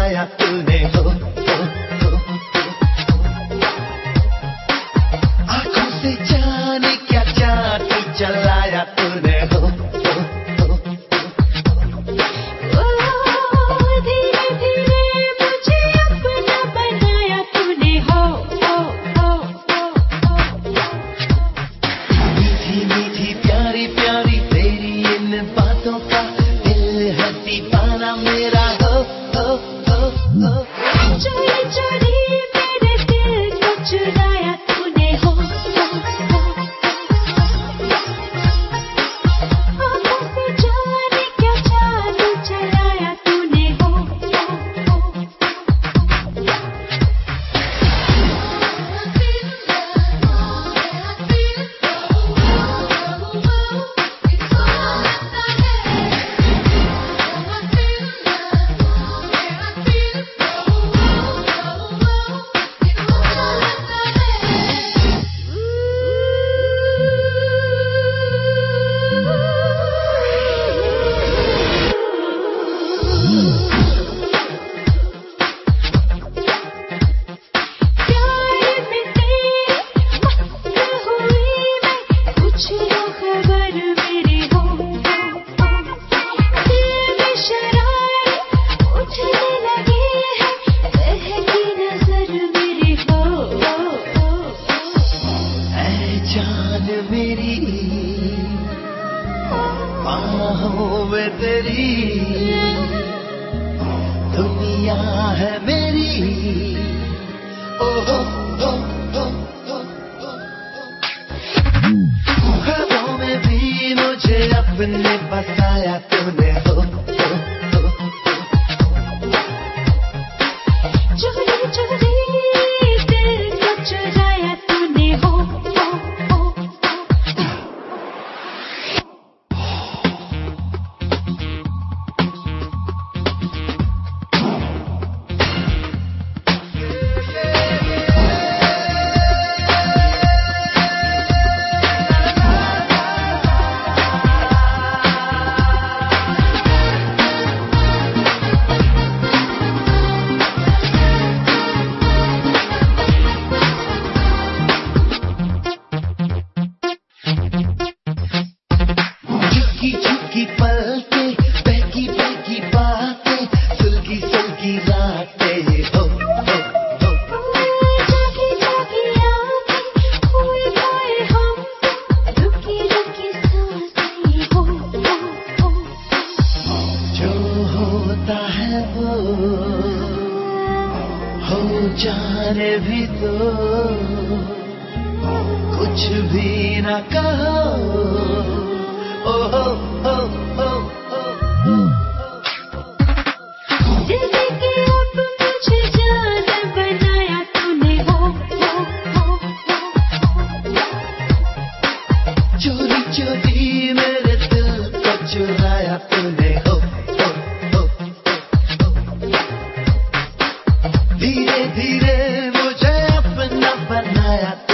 चलाया तूने हो, आंखों से जाने क्या जादू चलाया तूने हो, धीरे धीरे मुझे अपना बनाया तूने हो। मीठी मीठी प्यारी प्यारी तेरी इन बातों का दिल है दीवाना मेरा हो। चोरी चोरी मेरे दिल को चुराया तूने हो, आंखों से जाने क्या जादू चलाया तूने हो। मेरी बाहों में तेरी दुनिया है मेरी, ओहो ख्वाबों में भी मुझे अपने बसाया तूने हो, चोरी चोरी दिल को चुराया तूने हो। झुकी पलके बहकी बहकी बातें सुलगी सुलगी रातें हो, जागी जागी आँखें खोए खोए हम, रुकी रुकी सांसें हो। जो होता है वो हो जाने भी तो, कुछ भी ना कहो, ओहो जिंदगी अब मुझे जान बनाया तूने हो। चोरी चोरी मेरे दिल को चुराया तूने हो, धीरे धीरे मुझे अपना बनाया